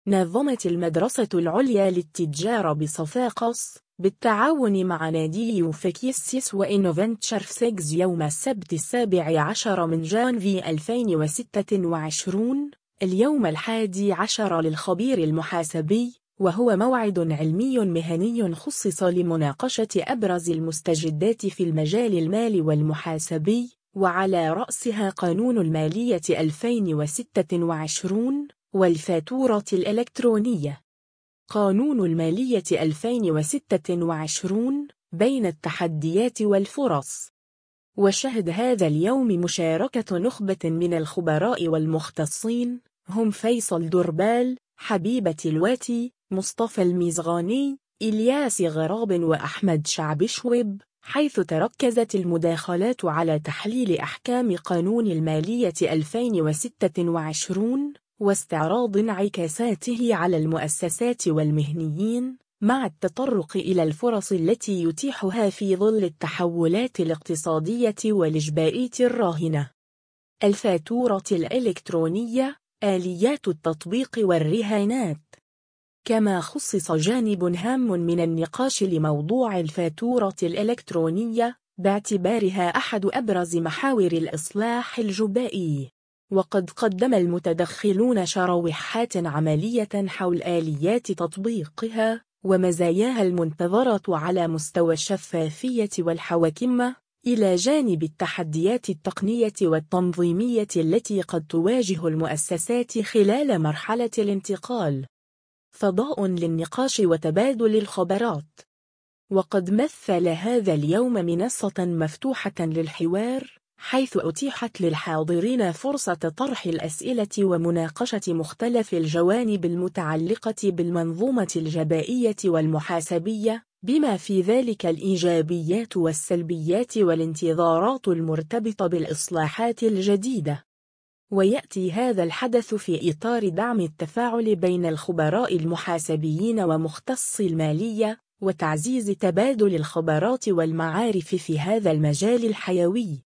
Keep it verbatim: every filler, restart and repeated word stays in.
نظمت المدرسة العليا للتجارة بصفاقس بالتعاون مع نادي يوفكيسيس وإنوفنتشرفسيجز يوم السبت السابع عشر من جانفي ألفين وستة وعشرين اليوم الحادي عشر للخبير المحاسبي، وهو موعد علمي مهني خصص لمناقشة أبرز المستجدات في المجال المالي والمحاسبي، وعلى رأسها قانون المالية ألفين وستة وعشرين والفاتورة الإلكترونية. قانون المالية ألفين وستة وعشرين بين التحديات والفرص. وشهد هذا اليوم مشاركة نخبة من الخبراء والمختصين، هم فيصل دربال، حبيبة الواتي، مصطفى المزغاني، إلياس غراب وأحمد شعبشوب، حيث تركزت المداخلات على تحليل أحكام قانون المالية ألفين وستة وعشرين واستعراض انعكاساته على المؤسسات والمهنيين، مع التطرق إلى الفرص التي يتيحها في ظل التحولات الاقتصادية والإجبارية الراهنة. الفاتورة الإلكترونية، آليات التطبيق والرهانات. كما خصص جانب هام من النقاش لموضوع الفاتورة الإلكترونية باعتبارها أحد أبرز محاور الإصلاح الجبائي. وقد قدم المتدخلون شروحات عملية حول آليات تطبيقها ومزاياها المنتظرة على مستوى الشفافية والحوكمة، إلى جانب التحديات التقنية والتنظيمية التي قد تواجه المؤسسات خلال مرحلة الانتقال. فضاء للنقاش وتبادل الخبرات. وقد مثل هذا اليوم منصة مفتوحة للحوار، حيث أتيحت للحاضرين فرصة طرح الأسئلة ومناقشة مختلف الجوانب المتعلقة بالمنظومة الجبائية والمحاسبية، بما في ذلك الإيجابيات والسلبيات والانتظارات المرتبطة بالإصلاحات الجديدة. ويأتي هذا الحدث في إطار دعم التفاعل بين الخبراء المحاسبيين ومختصي المالية، وتعزيز تبادل الخبرات والمعارف في هذا المجال الحيوي.